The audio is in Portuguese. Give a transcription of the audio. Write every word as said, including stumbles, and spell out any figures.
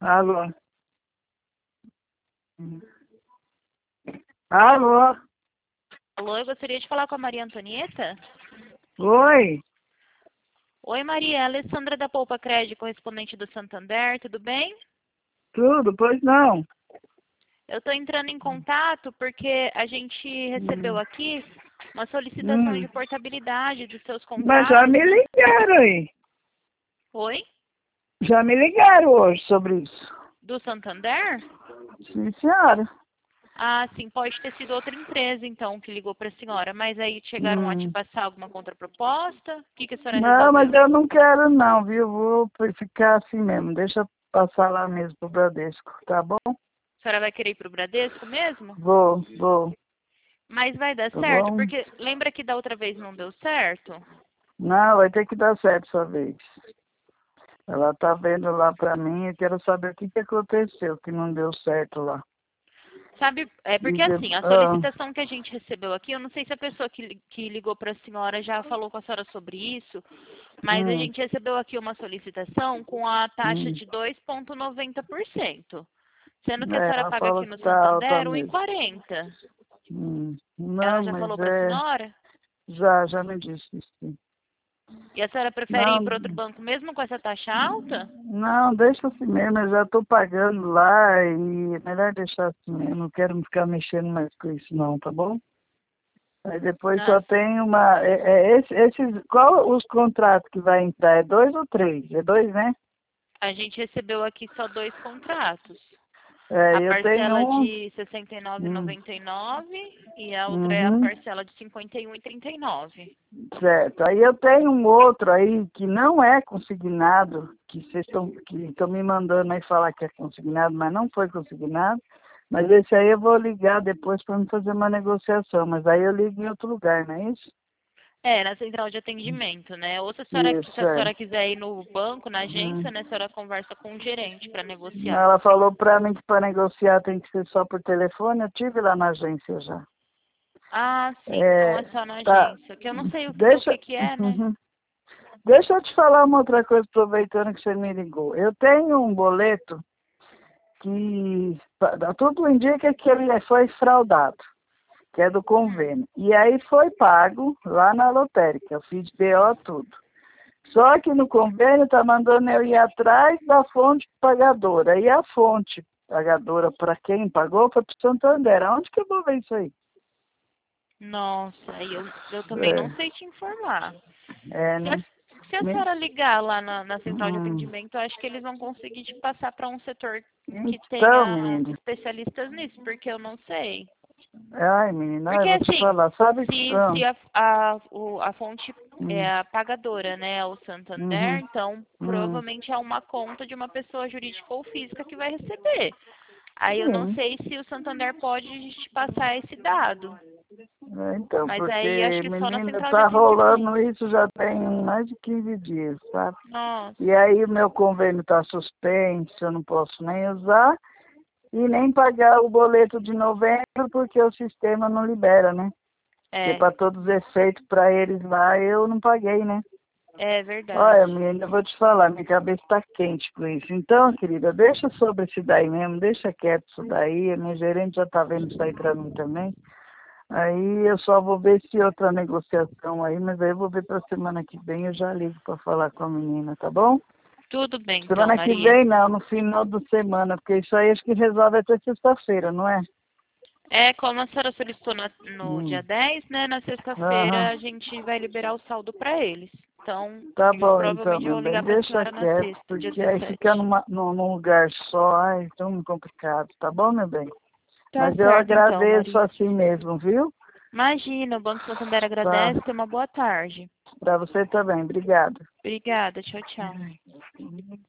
Alô? Alô? Alô, eu gostaria de falar com a Maria Antonieta. Oi? Oi, Maria. Alessandra da Poupa Crédito, correspondente do Santander, tudo bem? Tudo? Pois não. Eu estou entrando em contato porque a gente recebeu Hum. aqui uma solicitação Hum. de portabilidade dos seus Mas já contratos. me ligaram aí. Oi? Já me ligaram hoje sobre isso. Do Santander? Sim, senhora. Ah, sim, pode ter sido outra empresa, então, que ligou para a senhora. Mas aí chegaram a te Hum. passar alguma contraproposta? O que, que a senhora Não, mas resolveu? eu não quero não, viu? Vou ficar assim mesmo. Deixa eu passar lá mesmo pro Bradesco, tá bom? A senhora vai querer ir para o Bradesco mesmo? Vou, vou. Mas vai dar Tá certo? bom? Porque lembra que da outra vez não deu certo? Não, vai ter que dar certo essa vez. Ela tá vendo lá pra mim, eu quero saber o que que aconteceu, que não deu certo lá. Sabe, é E porque de... assim, a ah, solicitação que a gente recebeu aqui, eu não sei se a pessoa que, li- que ligou para a senhora já falou com a senhora sobre isso, mas a hum, gente recebeu aqui uma solicitação com a taxa hum. de dois vírgula noventa por cento, sendo que a É, senhora ela paga falou aqui que no tá alta Santander mesmo. um vírgula quarenta. Hum. Ela Não, já mas falou para a é... senhora? Já, já me disse isso. Sim. E a senhora prefere ir Não, para outro banco mesmo com essa taxa alta? não, deixa assim mesmo, eu já estou pagando lá e é melhor deixar assim mesmo, não quero ficar mexendo mais com isso não, tá bom? Aí depois só Nossa, tem uma, é, é esse, esses, qual os contratos que vai entrar? É dois ou três? É dois, né? a gente recebeu aqui só dois contratos. A É, eu tenho parcela um, de sessenta e nove reais e hum, noventa e nove centavos e a outra é a uhum, parcela de cinquenta e um reais e trinta e nove centavos. certo. Aí eu tenho um outro aí que não é consignado, que vocês estão que estão me mandando aí falar que é consignado, mas não foi consignado. Mas esse aí eu vou ligar depois para me fazer uma negociação, mas aí eu ligo em outro lugar, não é isso? É, na central de atendimento, né? Ou se a senhora, se Isso, a é. senhora quiser ir no banco, na Hum. agência, né? A senhora conversa com o gerente para negociar. Ela falou para mim que para negociar tem que ser só por telefone, eu tive lá na agência já. Ah, sim, então é É, só na tá. agência. Que eu não sei o que, o Deixa, que que é, né? uhum. Deixa eu te falar uma outra coisa, aproveitando que você me ligou. Eu tenho um boleto que pa- tudo indica que ele foi fraudado, que é do Hum. convênio. E aí foi pago lá na lotérica, eu fiz B O tudo. Só que no convênio está mandando eu ir atrás da fonte pagadora. E a fonte pagadora para quem pagou foi para o Santander. Aonde que eu vou ver isso aí? Nossa, aí eu, eu também não É, sei te informar. é, Se a, né? se a Me- senhora ligar lá na, na central de hum, atendimento, eu acho que eles vão conseguir te passar para um setor que então, tenha menina. especialistas nisso, porque eu não sei. Ai, menina, eu Porque vou te assim, falar, sabe? se, Ah, se a, a, o- a fonte é hum, a pagadora, né, é o Santander, uhum, então hum, provavelmente é uma conta de uma pessoa jurídica ou física que vai receber. Aí eu não sim. sei se o Santander pode te passar esse dado. É, então, Mas porque, aí acho que só na menina, central de tá rolando atendimento. isso já tem mais de quinze dias, sabe? E Nossa. aí o meu convênio está suspenso, eu não posso nem usar. E nem pagar o boleto de novembro, porque o sistema não libera, né? Porque É, para todos os efeitos, para eles lá, eu não paguei, né? é verdade. Olha, menina, eu vou te falar, minha cabeça está quente com isso. Então, querida, deixa sobre isso daí mesmo, deixa quieto isso daí. A minha gerente já está vendo isso aí para mim também. Aí eu só vou ver se outra negociação aí, mas aí eu vou ver para semana que vem, eu já ligo para falar com a menina, tá bom? Tudo bem então, Semana que Maria. vem não, no final da semana, porque isso aí acho que resolve até sexta-feira, não é? É, como a senhora solicitou na- no dia Hum. dez, né? Na sexta-feira Aham. a gente vai liberar o saldo para eles. Então, Tá eles bom, então, provavelmente meu vão bem, ligar para a deixa senhora na quieto, sexta, dia porque aí fica dezessete. numa, num, num lugar só, ai, tão complicado, tá bom, meu bem? Tá Mas eu certo então, agradeço Maria. assim mesmo, viu? Imagina, o Banco Santander Tá, agradece. Tenha uma boa tarde. pra você também, obrigada. Obrigada. Tchau, tchau.